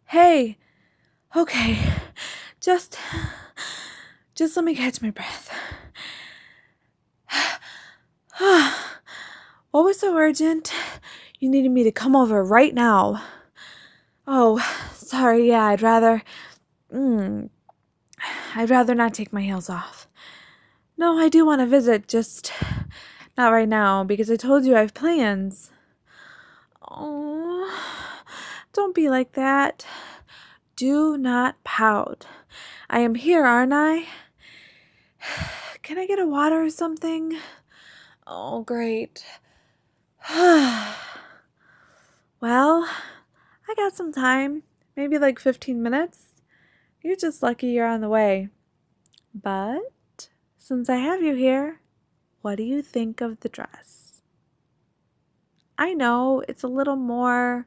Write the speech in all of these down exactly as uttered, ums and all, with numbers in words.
Hey, okay. Just just let me catch my breath. What was so urgent? You needed me to come over right now. Oh, sorry. Yeah, I'd rather mm, I'd rather not take my heels off. No, I do want to visit, just not right now because I told you I have plans. Oh, don't be like that. Do not pout. I am here, aren't I? Can I get a water or something? Oh, great. Well, I got some time. Maybe like fifteen minutes. You're just lucky you're on the way. But since I have you here, what do you think of the dress? I know it's a little more,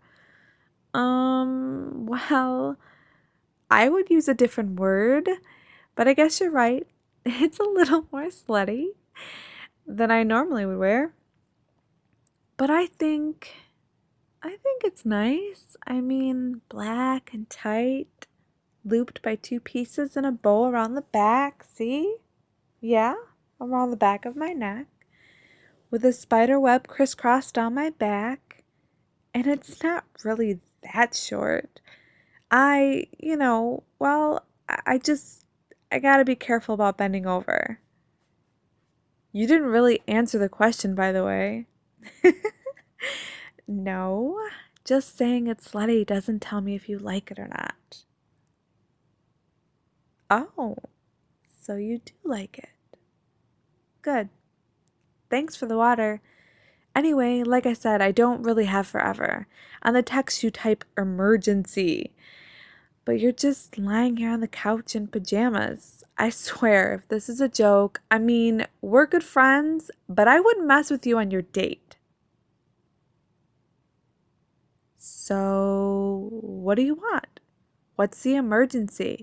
um, well, I would use a different word, but I guess you're right. It's a little more slutty than I normally would wear. But I think I think it's nice. I mean, black and tight, looped by two pieces and a bow around the back. See? Yeah, around the back of my neck, with a spider web crisscrossed on my back. And it's not really that short. I, you know, well, I I just, I gotta be careful about bending over. You didn't really answer the question, by the way. No, just saying it's slutty doesn't tell me if you like it or not. Oh, so you do like it. Good. Thanks for the water. Anyway, like I said, I don't really have forever. On the text, you type emergency, but you're just lying here on the couch in pajamas. I swear, if this is a joke, I mean, we're good friends, but I wouldn't mess with you on your date. So, what do you want? What's the emergency?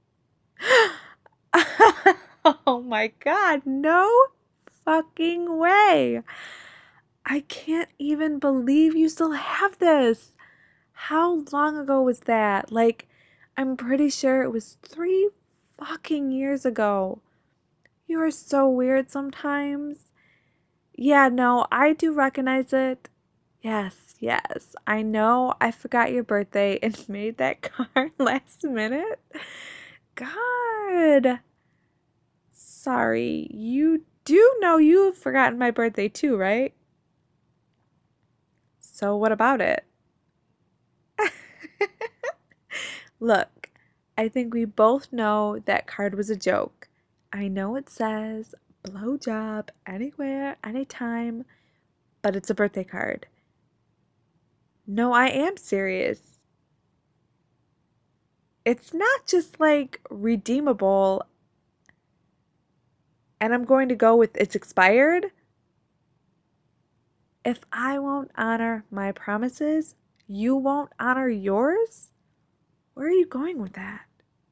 Oh my God, no fucking way. I can't even believe you still have this. How long ago was that? Like, I'm pretty sure it was three fucking years ago. You are so weird sometimes. Yeah, no, I do recognize it. Yes, yes. I know I forgot your birthday and made that card last minute. God. Sorry. You do know you have forgotten my birthday too, right? So what about it? Look, I think we both know that card was a joke. I know it says blowjob anywhere, anytime, but it's a birthday card. No, I am serious. It's not just like redeemable and I'm going to go with it's expired. If I won't honor my promises, you won't honor yours? Where are you going with that?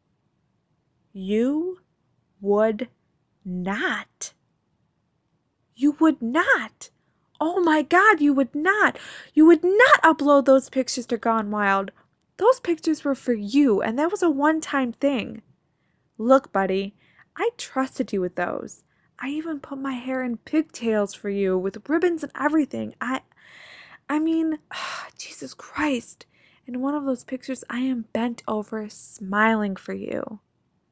You would not. You would not. Oh my God, you would not. You would not upload those pictures to Gone Wild. Those pictures were for you, and that was a one time thing. Look, buddy, I trusted you with those. I even put my hair in pigtails for you with ribbons and everything. I I mean, Jesus Christ. In one of those pictures, I am bent over smiling for you.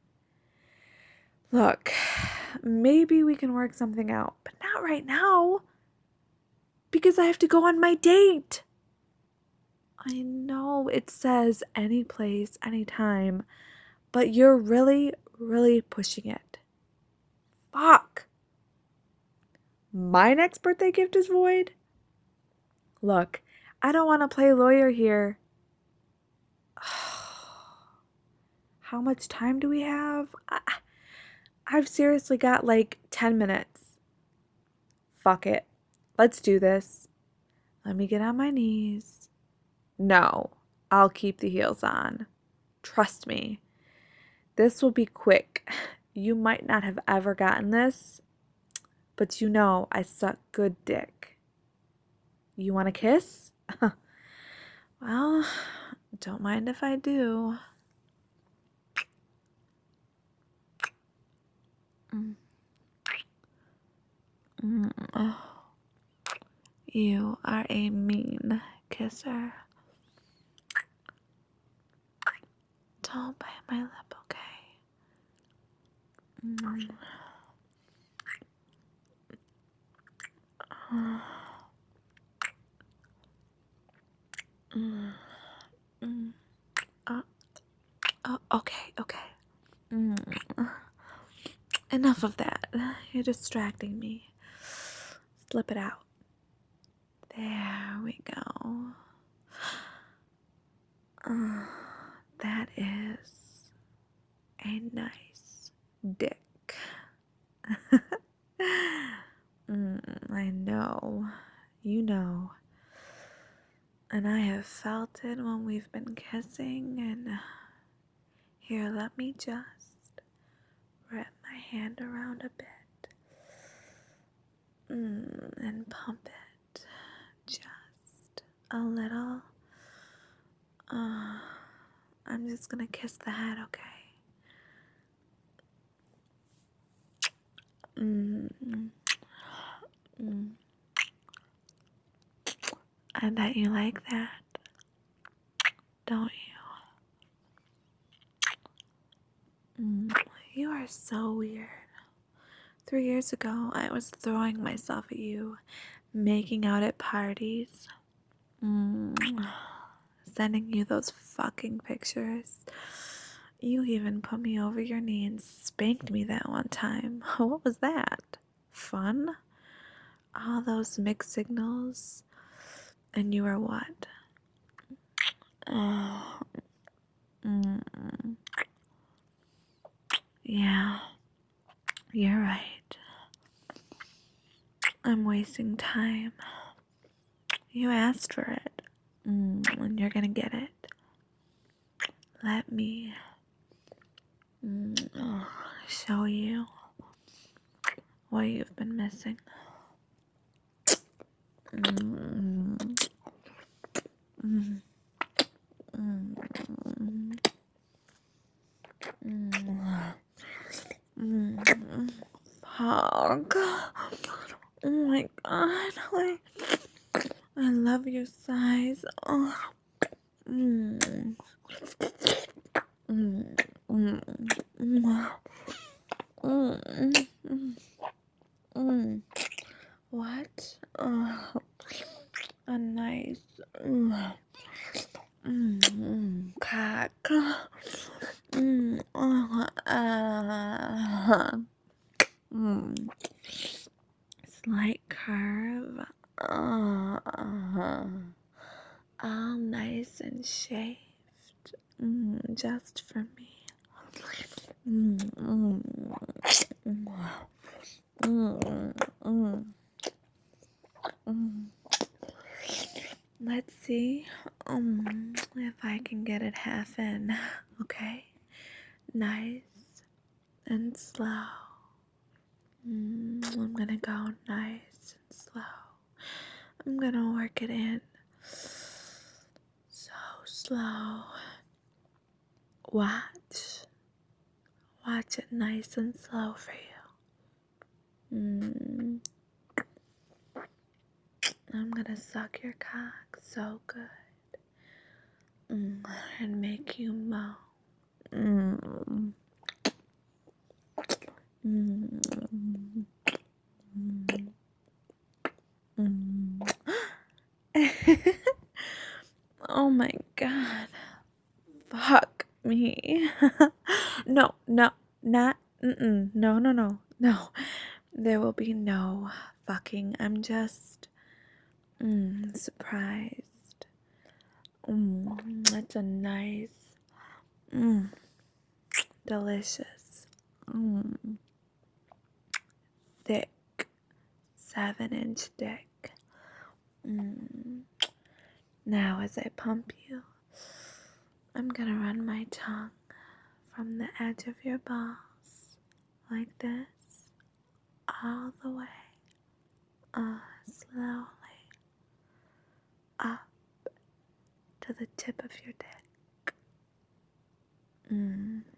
Look, maybe we can work something out, but not right now. Because I have to go on my date. I know it says any place, anytime, but you're really, really pushing it. Fuck. My next birthday gift is void? Look, I don't want to play lawyer here. How much time do we have? I, I've seriously got like ten minutes. Fuck it. Let's do this. Let me get on my knees. No, I'll keep the heels on. Trust me. This will be quick. You might not have ever gotten this, but you know I suck good dick. You want a kiss? Well, Don't mind if I do. Mm. Mm. Oh. You are a mean kisser. Don't bite my lip, okay? Mm. Mm. Mm. Uh, oh, okay, okay. Mm. Enough of that. You're distracting me. Slip it out. There we go. Uh, that is a nice dick. mm, I know. You know. And I have felt it when we've been kissing. And here, let me just wrap my hand around a bit. Mm, and pump it. Just a little. Uh, I'm just gonna kiss the head, okay? Mm, mm. I bet you like that, don't you? Mm. You are so weird. Three years ago, I was throwing myself at you, making out at parties, mm. sending you those fucking pictures. You even put me over your knee and spanked me that one time. What was that? Fun? All those mixed signals, and you were what? Oh, mm, yeah, you're right. I'm wasting time. You asked for it, mm, and you're gonna get it. Let me mm, oh, show you what you've been missing. Mm, mm, mm, mm, mm. Hog. Oh my god, I, I love your size. Oh. Mm. Mm. Mm. Mm. Mm. Mm. Mm. What? Oh, a nice mm. Mm. Cock. Mm. Oh, uh, mm. Slight curve. Uh, all nice and shaved. Mm, just for me. Mm, mm, mm, mm, mm, mm. Let's see um, if I can get it half in. Okay, nice and slow. Mm, I'm gonna go nice and slow. I'm gonna work it in so slow. Watch. Watch it nice and slow for you. Mm. I'm gonna suck your cock so good. Mm. And make you moan. Mm. Mm. Mm. Mm. Oh my god. Fuck me. No, no, not. Mm-mm. No, no, no, no. There will be no fucking. I'm just mm, surprised. Mm, that's a nice, mm, delicious, mm, thick, seven inch dick. Mm. Now, as I pump you, I'm gonna run my tongue from the edge of your balls like this, all the way, uh, slowly up to to the tip of your dick. Mm.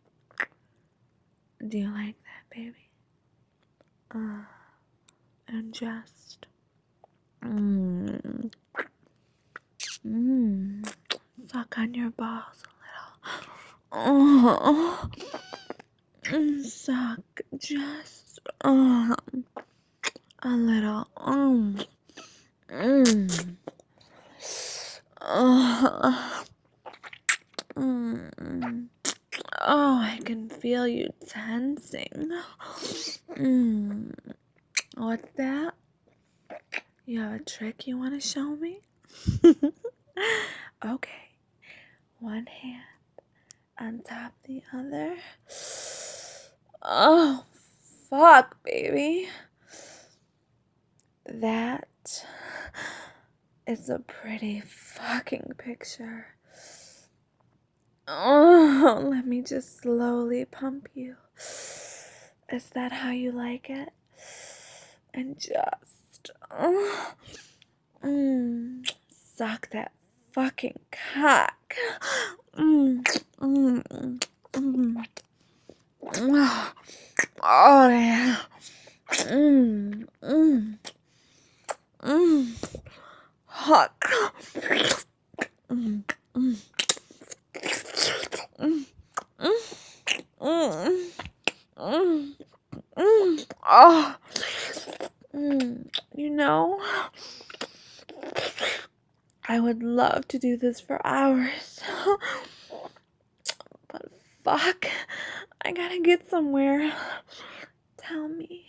Do you like that, baby? Uh, and just mm, mm, suck on your balls a little. Oh, mm, suck just uh, a little. Mm, mm, uh, mm. Oh, I can feel you tensing. Mm. What's that? You have a trick you want to show me? Okay. One hand on top of the other. Oh, fuck, baby. That is a pretty fucking picture. Oh, let me just slowly pump you. Is that how you like it? And just oh, mm, suck that fucking cock. Mm, mm, mm. Oh yeah. Mm, mm, mm. Hot. Mm, mm, mm, mm, mm, mm. Oh. Mm, you know, I would love to do this for hours. But fuck, I gotta get somewhere. Tell me.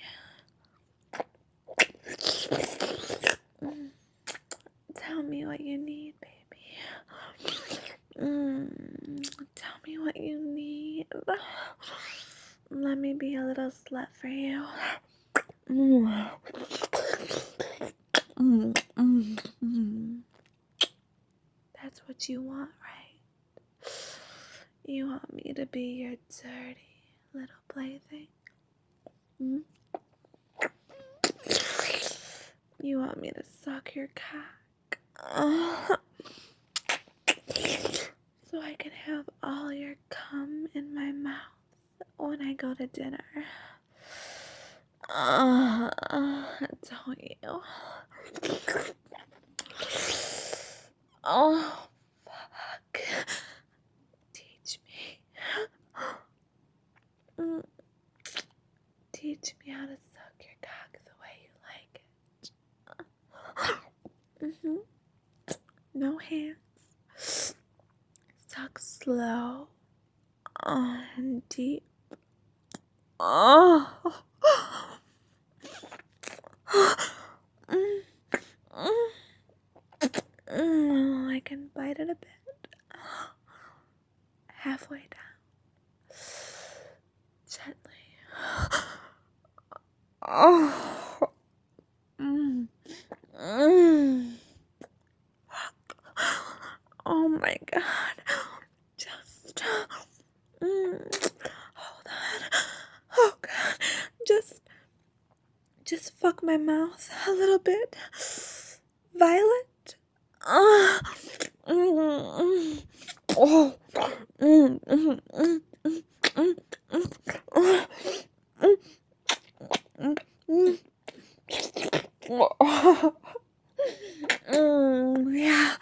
Mm, tell me what you need, baby. Mm, tell me what you need. Let me be a little slut for you. Mm. Mm, mm, mm. That's what you want, right? You want me to be your dirty little plaything? Hmm? You want me to suck your cock? Uh, so I can have all your cum in my mouth when I go to dinner. Uh, don't you? Oh, fuck. Teach me. Mm. Teach me how to suck your cock the way you like it. Mm-hmm. No hands. Suck slow oh, and deep. Oh. Mm, mm, mm. I can bite it a bit. Halfway down. Gently. Oh. Mm. Mm. Oh my god. Just mm. Hold on. Oh god. Just just fuck my mouth a little bit. Violet. Uh, mm, oh. Mm, mm, mm, mm, mm, mm, mm, mm, mm. Oh. Mm, yeah.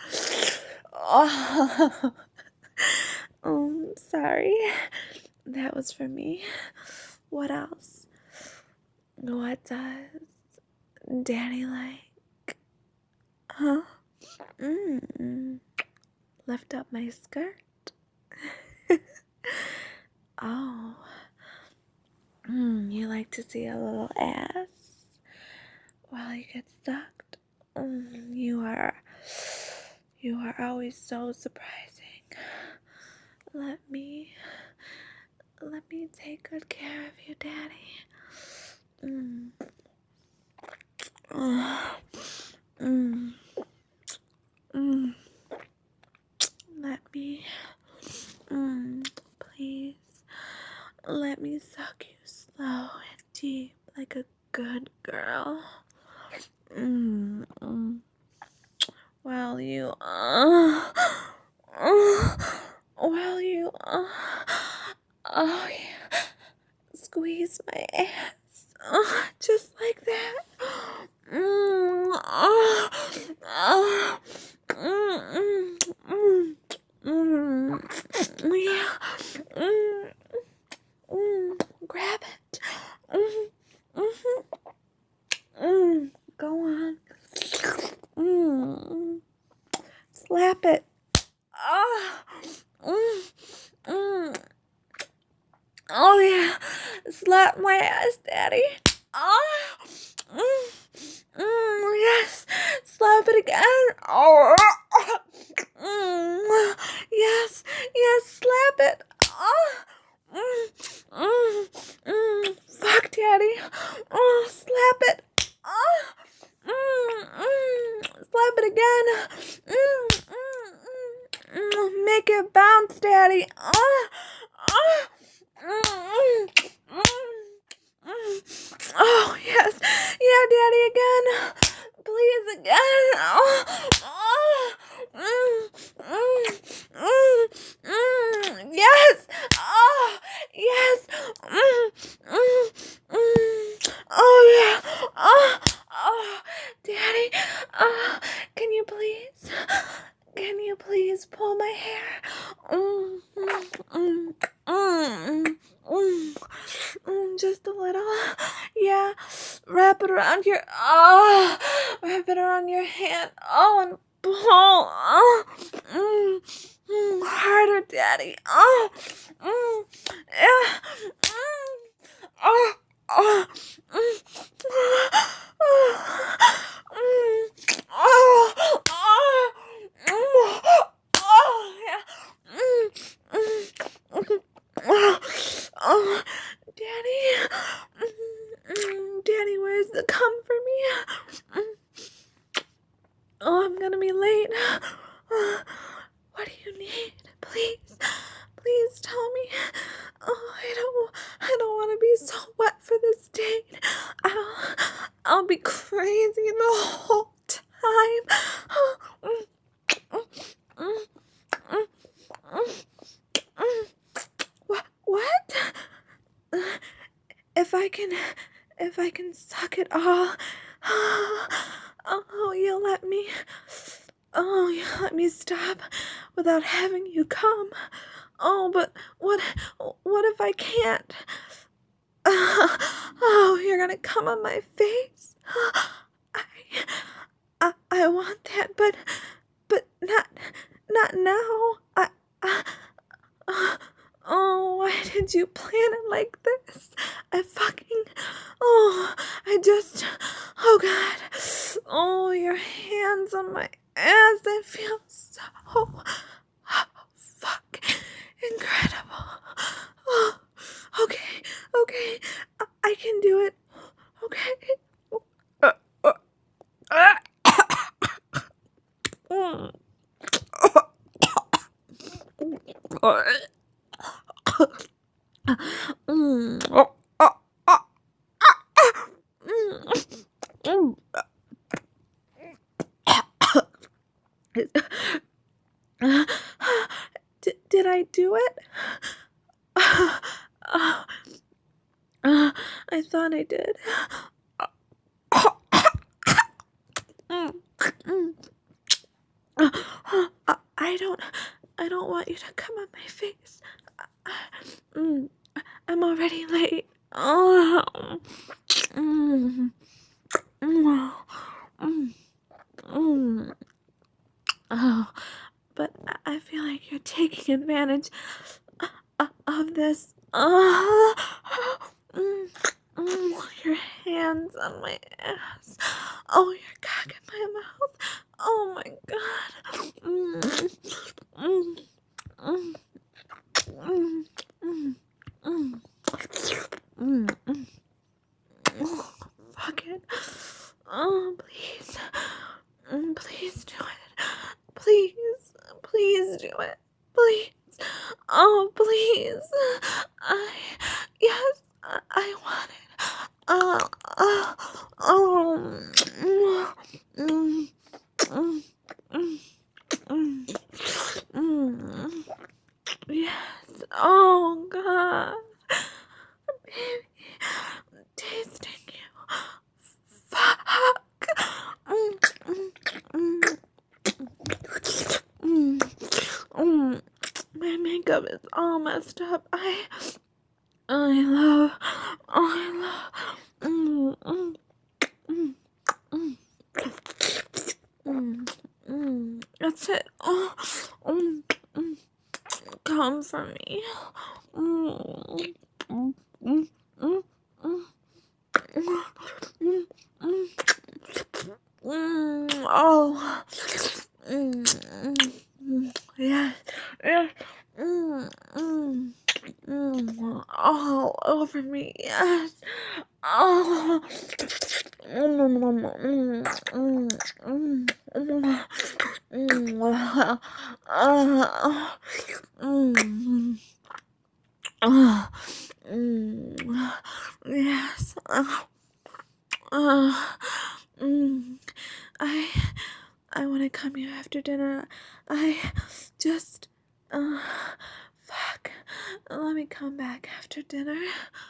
Oh. Um, sorry. That was for me. What else? What does Daddy like? Huh? Mm. Lift up my skirt? Oh. Mm, you like to see a little ass while you get sucked? Mm, you are. You are always so surprising. Let me. Let me take good care of you, Daddy. Mm. Oh. Mm. Mm. Let me. Mm. Please. Let me suck you slow and deep like a good girl. Mm. Mm. Well, while you, uh, uh, while you, uh, oh yeah, squeeze my ass, uh, just like that. Mm, uh, uh, mm, mm, mm, mm, yeah. Mm, mm, grab it. Mm, mm, mm, go on. Mm, slap it. Ah, mm, mm. Oh yeah, slap my ass, daddy. Ah, mm, mm, yes, slap it again. Oh, mm, yes, yes, slap it. Ah, mm, mm, mm, fuck, daddy. Oh, slap it. Ah, mm, mm, slap it again. Mm, mm, mm, mm, make it bounce, daddy. Ah, ah. Mm, mm, mm, mm. Oh, yes. Yeah, daddy, again. Please, again. Oh, oh. Mm, mm, mm, mm. Yes. Oh, yes. Mm, mm, mm. Oh, yeah. Oh, oh. Daddy, uh, can you please, can you please pull my hair? Mm, mm, mm. Mm, mm, mm, just a little. Yeah. Wrap it around your. Oh, wrap it around your hand. Oh, and pull. Oh, mm, mm, harder, daddy. Oh, mm, yeah. Mm, oh, oh, mm, oh, mm, oh, oh, mm, oh, yeah. Mm, mm, mm. Oh, oh, Daddy, mm, mm, Daddy, where's the cum for me? Mm. Oh, I'm gonna be late. Uh, what do you need? Please, please tell me. Oh, I don't, I don't want to be so wet for this date. I'll, I'll be crazy the whole time. Oh, mm, mm, mm, mm, mm, mm. What? What? If I can, if I can suck it all, oh, you'll let me, oh, you'll let me stop without having you come. Oh, but what, what if I can't? Oh, you're gonna come on my face. I, I, I want that, but, but not, not now. I, I uh, oh, why did you plan it like this? I fucking, oh, I just, oh God, oh, your hands on my ass, I feel so, oh, fuck, incredible. Oh, okay, okay, I, I can do it, okay. Uh, uh, uh, mm. Mm. Oh, oh, oh, mm. D- did I do it? Uh, uh, uh, I thought I did. Mm, mm. Uh, uh, I don't, I don't want you to come on my face. Uh, mm, I'm already late. Oh, mm, mm, mm, mm. Oh, but I I feel like you're taking advantage uh, of this. Uh, mm, mm, your hands on my ass. Oh, your cock in my mouth. Oh my god. Mm, mm, mm, mm, mm, mm, mm, mm. Oh, fuck it. Oh, please. Mm, please do it. Please. Please do it. Please. Oh, please. I, yes, I, I want it. Uh, uh, oh, mm, mm, mm, Mm, mm, mm. Yes. Oh God. Baby, tasting you. Fuck. Mm, mm, mm, mm, mm. My makeup is all messed up. I, I love, I love. Mm, mm, mm, mm, mm, mm. That's it. Oh, mm, mm. Come for me. Mm, mm, mm, mm, mm, mm, mm, mm. Oh. Mm, mm, mm. Yeah. Yeah. Mm, mm, mm. All over me. Yes. Oh. Mm, mm, mm, mm, mm, mm. Mm, ah, mm, ah, mm, yes. Ah, ah, mm, I I want to come here after dinner. I just uh fuck. Let me come back after dinner.